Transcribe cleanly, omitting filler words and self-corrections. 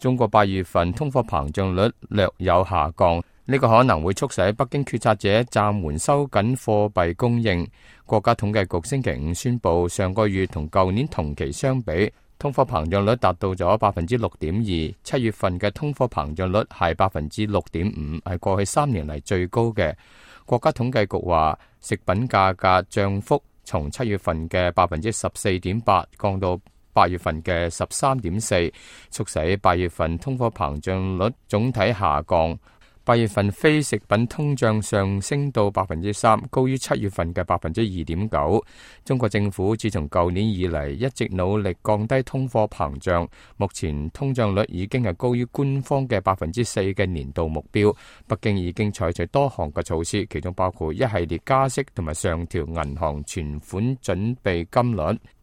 中國8月份通貨膨脹率略有下降，呢個可能會促使北京決策者暫緩收緊貨幣供應。國家統計局星期5宣布，上個月同舊年同期相比，通貨膨脹率達到咗 6.2%， 7月份嘅通貨膨脹率係 6.5%， 係過去3年嚟最高嘅。國家統計局話，食品價格漲幅從7月份嘅 14.8% 降到8月份嘅 13.4%， 促使8月份通貨膨脹率總體下降。8月份非食品通脹上升到 3%， 高於7月份嘅 2.9%。中國政府自從舊年以嚟一直努力降低通貨膨脹，目前通脹率已經係高於官方嘅 4% 嘅年度目標。北京已經採取多項嘅措施，其中包括一系列加息同埋上調銀行存款準備金率。